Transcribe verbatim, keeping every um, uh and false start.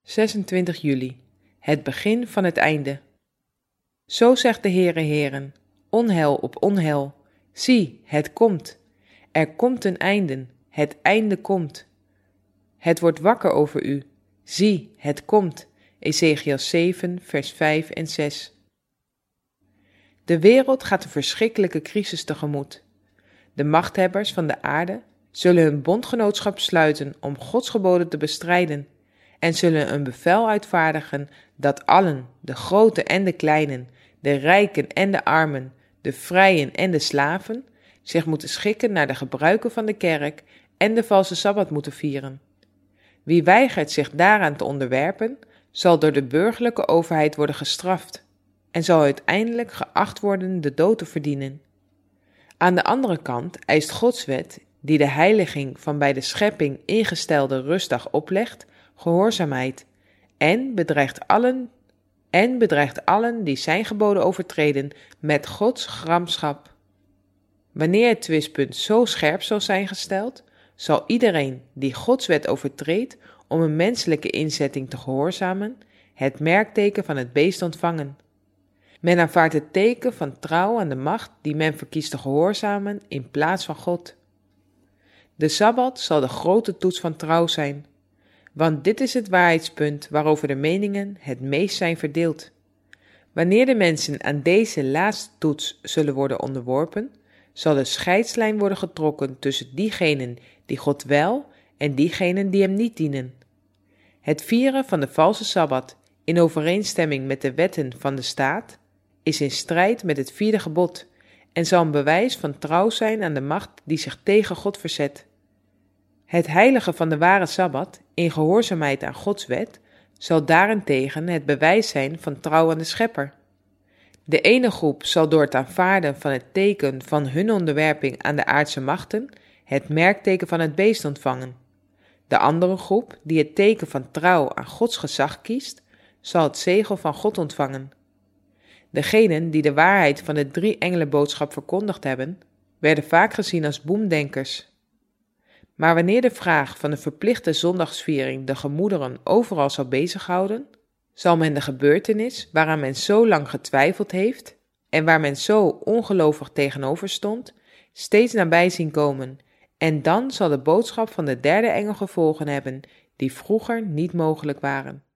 zesentwintig juli, het begin van het einde. Zo zegt de Heere Heeren, onheil op onheil. Zie, het komt. Er komt een einde, het einde komt. Het wordt wakker over u. Zie, het komt. Ezechiël zeven, vers vijf en zes. De wereld gaat een verschrikkelijke crisis tegemoet. De machthebbers van de aarde zullen hun bondgenootschap sluiten om Gods geboden te bestrijden en zullen een bevel uitvaardigen dat allen, de grote en de kleinen, de rijken en de armen, de vrijen en de slaven, zich moeten schikken naar de gebruiken van de kerk en de valse sabbat moeten vieren. Wie weigert zich daaraan te onderwerpen, zal door de burgerlijke overheid worden gestraft en zal uiteindelijk geacht worden de dood te verdienen. Aan de andere kant eist Gods wet, die de heiliging van bij de schepping ingestelde rustdag oplegt, gehoorzaamheid en bedreigt allen, en bedreigt allen die zijn geboden overtreden met Gods gramschap. Wanneer het twistpunt zo scherp zal zijn gesteld, zal iedereen die Gods wet overtreedt om een menselijke inzetting te gehoorzamen, het merkteken van het beest ontvangen. Men aanvaardt het teken van trouw aan de macht die men verkiest te gehoorzamen in plaats van God. De Sabbat zal de grote toets van trouw zijn, want dit is het waarheidspunt waarover de meningen het meest zijn verdeeld. Wanneer de mensen aan deze laatste toets zullen worden onderworpen, zal de scheidslijn worden getrokken tussen diegenen die God wel en diegenen die hem niet dienen. Het vieren van de valse Sabbat in overeenstemming met de wetten van de staat is in strijd met het vierde gebod en zal een bewijs van trouw zijn aan de macht die zich tegen God verzet. Het heilige van de ware Sabbat, in gehoorzaamheid aan Gods wet, zal daarentegen het bewijs zijn van trouw aan de Schepper. De ene groep zal door het aanvaarden van het teken van hun onderwerping aan de aardse machten het merkteken van het beest ontvangen. De andere groep, die het teken van trouw aan Gods gezag kiest, zal het zegel van God ontvangen. Degenen die de waarheid van de drie engelenboodschap verkondigd hebben, werden vaak gezien als boemdenkers. Maar wanneer de vraag van de verplichte zondagsviering de gemoederen overal zal bezighouden, zal men de gebeurtenis waaraan men zo lang getwijfeld heeft en waar men zo ongelovig tegenover stond, steeds nabij zien komen, en dan zal de boodschap van de derde engel gevolgen hebben die vroeger niet mogelijk waren.